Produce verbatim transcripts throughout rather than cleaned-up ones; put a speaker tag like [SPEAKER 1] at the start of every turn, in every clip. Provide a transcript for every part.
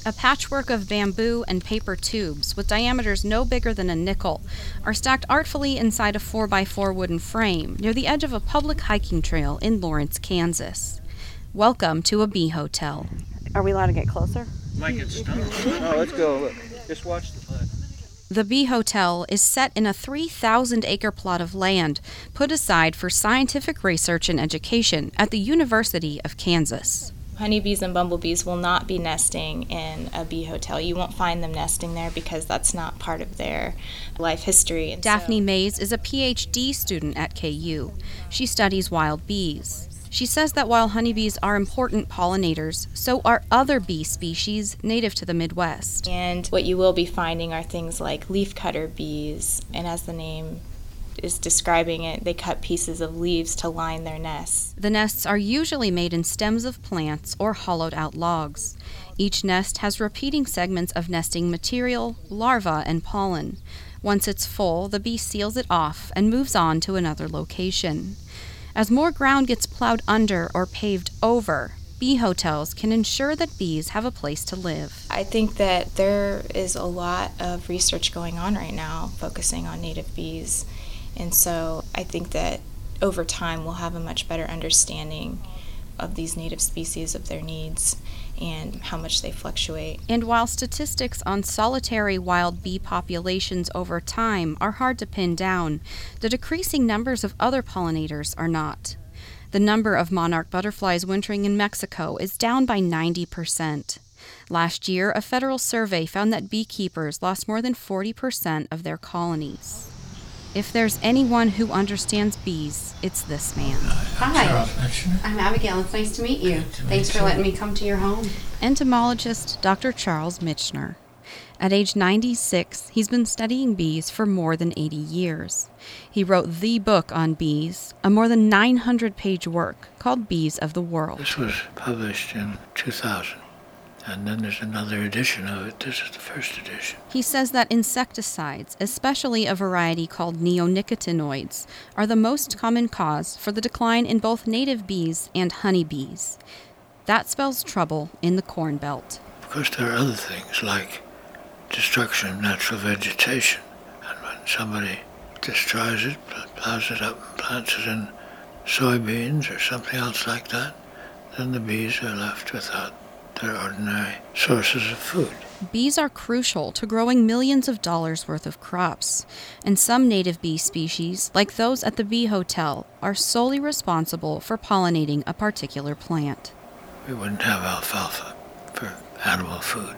[SPEAKER 1] A patchwork of bamboo and paper tubes, with diameters no bigger than a nickel, are stacked artfully inside a four by four wooden frame near the edge of a public hiking trail in Lawrence, Kansas. Welcome to a bee hotel. Are we allowed to get closer?
[SPEAKER 2] Might get stung. No, let's go. Look, just watch the bud.
[SPEAKER 1] The Bee Hotel is set in a three thousand acre plot of land put aside for scientific research and education at the University of Kansas.
[SPEAKER 3] Honeybees and bumblebees will not be nesting in a bee hotel. You won't find them nesting there because that's not part of their life history. And
[SPEAKER 1] Daphne
[SPEAKER 3] so,
[SPEAKER 1] Mays is a P H D student at K U. She studies wild bees. She says that while honeybees are important pollinators, so are other bee species native to the Midwest.
[SPEAKER 3] And what you will be finding are things like leafcutter bees, and as the name is describing it, they cut pieces of leaves to line their nests.
[SPEAKER 1] The nests are usually made in stems of plants or hollowed out logs. Each nest has repeating segments of nesting material, larvae, and pollen. Once it's full, the bee seals it off and moves on to another location. As more ground gets plowed under or paved over, bee hotels can ensure that bees have a place to live.
[SPEAKER 3] I think that there is a lot of research going on right now focusing on native bees. And so I think that over time we'll have a much better understanding of these native species, of their needs, and how much they fluctuate.
[SPEAKER 1] And while statistics on solitary wild bee populations over time are hard to pin down, the decreasing numbers of other pollinators are not. The number of monarch butterflies wintering in Mexico is down by ninety percent. Last year, a federal survey found that beekeepers lost more than forty percent of their colonies. If there's anyone who understands bees, it's this man.
[SPEAKER 4] Hi, I'm Abigail. It's nice to meet you.
[SPEAKER 5] To
[SPEAKER 4] Thanks
[SPEAKER 5] meet
[SPEAKER 4] for
[SPEAKER 5] you.
[SPEAKER 4] letting me come to your home.
[SPEAKER 1] Entomologist Doctor Charles Michener. At age ninety-six, he's been studying bees for more than eighty years. He wrote the book on bees, a more than nine hundred page work called Bees of the World.
[SPEAKER 5] This was published in two thousand, and then there's another edition of it. This is the first edition.
[SPEAKER 1] He says that insecticides, especially a variety called neonicotinoids, are the most common cause for the decline in both native bees and honeybees. That spells trouble in the Corn Belt.
[SPEAKER 5] Of course, there are other things like destruction of natural vegetation. And when somebody destroys it, plows it up and plants it in soybeans or something else like that, then the bees are left without their ordinary sources of food.
[SPEAKER 1] Bees are crucial to growing millions of dollars worth of crops, and some native bee species, like those at the Bee Hotel, are solely responsible for pollinating a particular plant.
[SPEAKER 5] We wouldn't have alfalfa for animal food.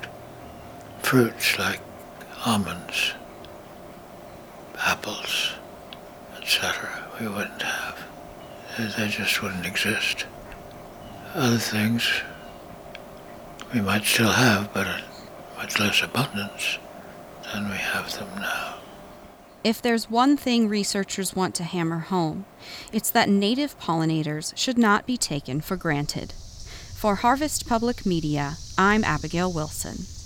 [SPEAKER 5] Fruits like almonds, apples, et cetera, we wouldn't have. They, they just wouldn't exist. Other things we might still have, but at much less abundance than we have them now.
[SPEAKER 1] If there's one thing researchers want to hammer home, it's that native pollinators should not be taken for granted. For Harvest Public Media, I'm Abigail Wilson.